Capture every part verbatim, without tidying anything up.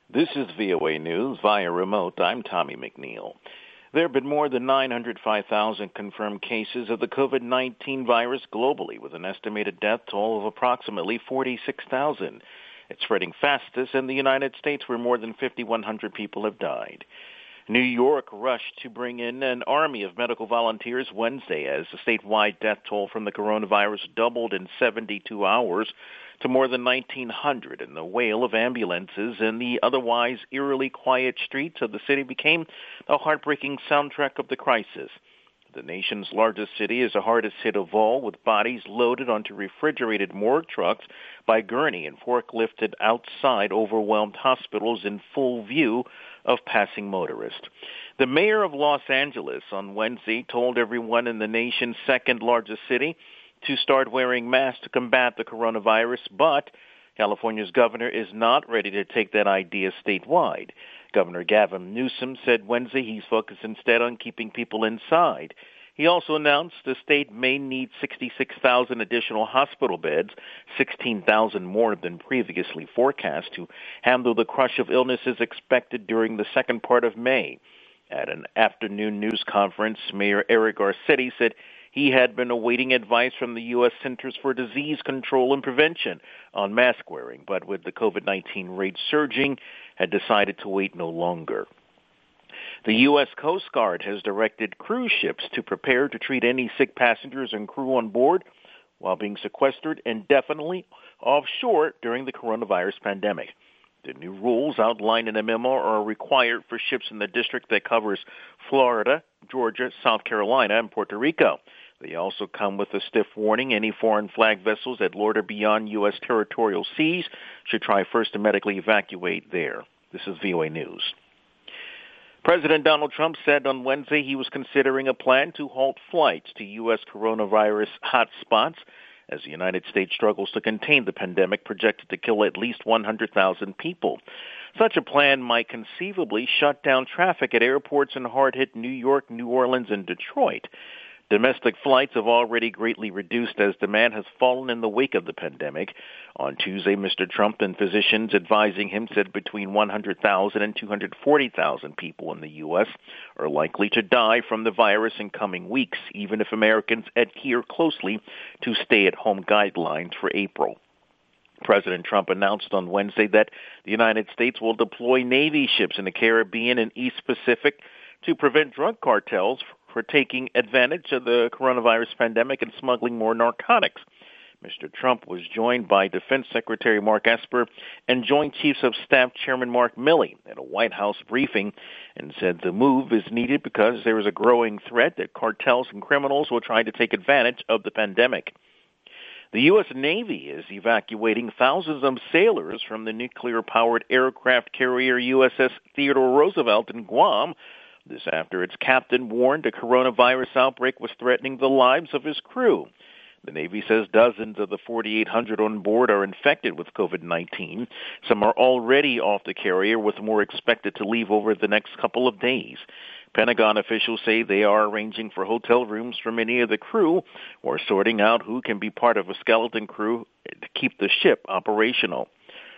This is V O A News via remote. I'm Tommy McNeil. There have been more than nine hundred five thousand confirmed cases of the COVID nineteen virus globally, with an estimated death toll of approximately forty-six thousand. It's spreading fastest in the United States, where more than five thousand one hundred people have died. New York rushed to bring in an army of medical volunteers Wednesday as the statewide death toll from the coronavirus doubled in seventy-two hours to more than nineteen hundred, and the wail of ambulances in the otherwise eerily quiet streets of the city became the heartbreaking soundtrack of the crisis. The nation's largest city is the hardest hit of all, with bodies loaded onto refrigerated morgue trucks by gurney and forklifted outside overwhelmed hospitals in full view of passing motorists. The mayor of Los Angeles on Wednesday told everyone in the nation's second largest city to start wearing masks to combat the coronavirus, but California's governor is not ready to take that idea statewide. Governor Gavin Newsom said Wednesday he's focused instead on keeping people inside. He also announced the state may need sixty-six thousand additional hospital beds, sixteen thousand more than previously forecast, to handle the crush of illnesses expected during the second part of May. At an afternoon news conference, Mayor Eric Garcetti said he had been awaiting advice from the U S Centers for Disease Control and Prevention on mask wearing, but with the COVID nineteen rate surging, had decided to wait no longer. The U S Coast Guard has directed cruise ships to prepare to treat any sick passengers and crew on board while being sequestered indefinitely offshore during the coronavirus pandemic. The new rules outlined in a memo are required for ships in the district that covers Florida, Georgia, South Carolina, and Puerto Rico. They also come with a stiff warning: any foreign flag vessels that loiter beyond U S territorial seas should try first to medically evacuate there. This is V O A News. President Donald Trump said on Wednesday he was considering a plan to halt flights to U S coronavirus hotspots as the United States struggles to contain the pandemic projected to kill at least one hundred thousand people. Such a plan might conceivably shut down traffic at airports in hard-hit New York, New Orleans, and Detroit. Domestic flights have already greatly reduced as demand has fallen in the wake of the pandemic. On Tuesday, Mister Trump and physicians advising him said between one hundred thousand and two hundred forty thousand people in the U S are likely to die from the virus in coming weeks, even if Americans adhere closely to stay-at-home guidelines for April. President Trump announced on Wednesday that the United States will deploy Navy ships in the Caribbean and East Pacific to prevent drug cartels for taking advantage of the coronavirus pandemic and smuggling more narcotics. Mister Trump was joined by Defense Secretary Mark Esper and Joint Chiefs of Staff Chairman Mark Milley at a White House briefing, and said the move is needed because there is a growing threat that cartels and criminals will try to take advantage of the pandemic. The U S Navy is evacuating thousands of sailors from the nuclear-powered aircraft carrier U S S Theodore Roosevelt in Guam. This after its captain warned a coronavirus outbreak was threatening the lives of his crew. The Navy says dozens of the forty-eight hundred on board are infected with COVID nineteen. Some are already off the carrier, with more expected to leave over the next couple of days. Pentagon officials say they are arranging for hotel rooms for many of the crew, or sorting out who can be part of a skeleton crew to keep the ship operational.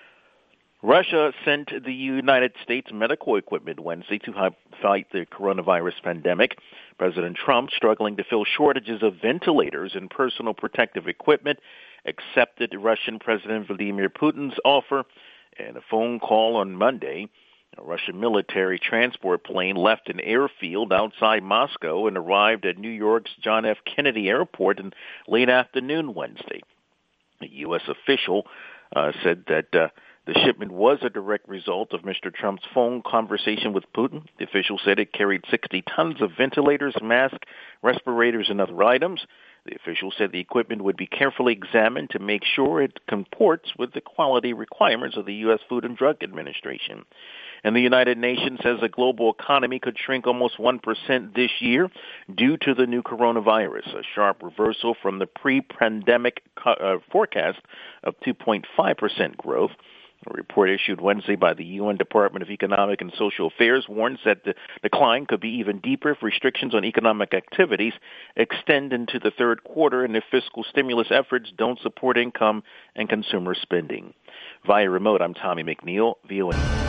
Russia sent the United States medical equipment Wednesday to fight the coronavirus pandemic. President Trump, struggling to fill shortages of ventilators and personal protective equipment, accepted Russian President Vladimir Putin's offer. In a phone call on Monday, a Russian military transport plane left an airfield outside Moscow and arrived at New York's John F. Kennedy Airport in late afternoon Wednesday. A U S official uh, said that uh, the shipment was a direct result of Mister Trump's phone conversation with Putin. The official said it carried sixty tons of ventilators, masks, respirators, and other items. The official said the equipment would be carefully examined to make sure it comports with the quality requirements of the U S Food and Drug Administration. And the United Nations says the global economy could shrink almost one percent this year due to the new coronavirus, a sharp reversal from the pre-pandemic uh, forecast of two point five percent growth. A report issued Wednesday by the U N Department of Economic and Social Affairs warns that the decline could be even deeper if restrictions on economic activities extend into the third quarter and if fiscal stimulus efforts don't support income and consumer spending. Via remote, I'm Tommy McNeil, V O A.